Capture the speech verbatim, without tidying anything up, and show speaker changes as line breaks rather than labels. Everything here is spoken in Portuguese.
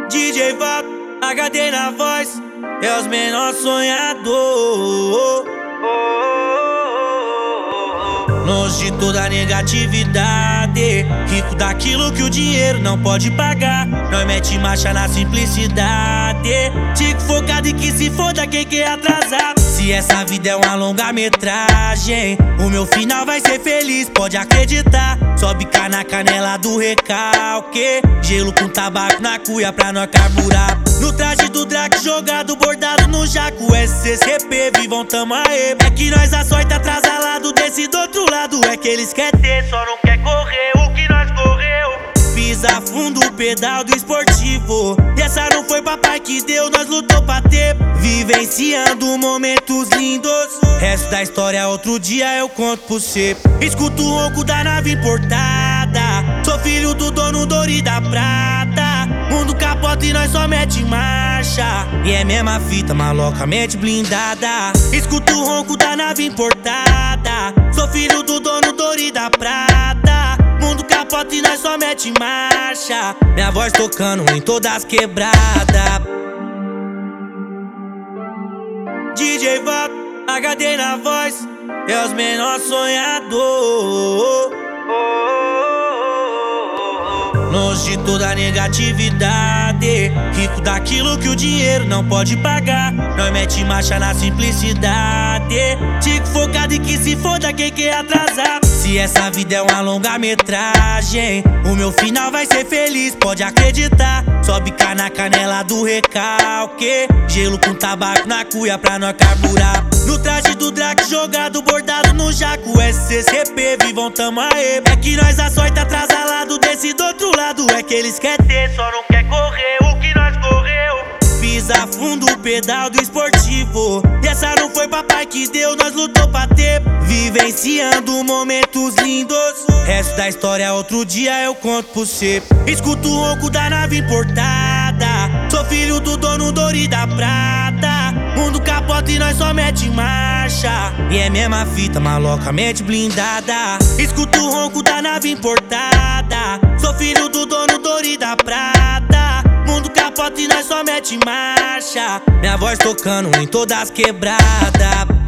D J Vapo, H D na voz, é os menores sonhador. Longe de toda negatividade, rico daquilo que o dinheiro não pode pagar. Nós mete marcha na simplicidade, tico focado e que se foda quem quer atrasar. Se essa vida é uma longa-metragem, o meu final vai ser feliz, pode acreditar. Sobe cá na canela do recalque, gelo com tabaco na cuia pra nós carburar. No traje do Drake jogado, bordado no jaco, S C C P, vivam tamo aí. É que nós açoita atrasalado desse do outro lado. É que eles querem ter, só não quer correr o que nós correu. Pisa fundo o pedal do esportivo, e essa não foi papai que deu, nós lutou pra ter. Vivenciando momentos lindos, resto da história outro dia eu conto pro cê. Escuto o ronco da nave importada, sou filho do dono do ouro e da prata. Mundo capota e nós só mete marcha, e é mesma fita, malocamente blindada. Escuto o ronco da nave importada, sou filho do dono do ouro e da prata. Mundo capota e nós só mete marcha, minha voz tocando em todas as quebradas. D J Vapo, H D na voz, é os menores sonhador. Longe de toda negatividade, rico daquilo que o dinheiro não pode pagar. Nós mete marcha na simplicidade, tico focado e que se foda quem quer atrasar. Se essa vida é uma longa-metragem, o meu final vai ser feliz, pode acreditar. Sobe cá na canela do recalque, gelo com tabaco na cuia pra nós carburar. No traje do Drake jogado, bordado no jaco, S C C P, vivam tamo aí. É que nós açoita atrasalado desse do outro lado. É que eles querem ter, só não quer correr o que nós correu. Pisa fundo o pedal do esportivo, e essa não foi papai que deu, nós lutou pra ter. Vivenciando momentos lindos, resto da história outro dia eu conto pro cê. Escuto o ronco da nave importada, sou filho do dono do ouro e da prata. Mundo capota e nós só mete marcha, e é mesma fita, malocamente blindada. Escuto o ronco da nave importada, sou filho do dono do ouro e da prata. Mundo capota e nós só mete marcha, minha voz tocando em todas as quebradas.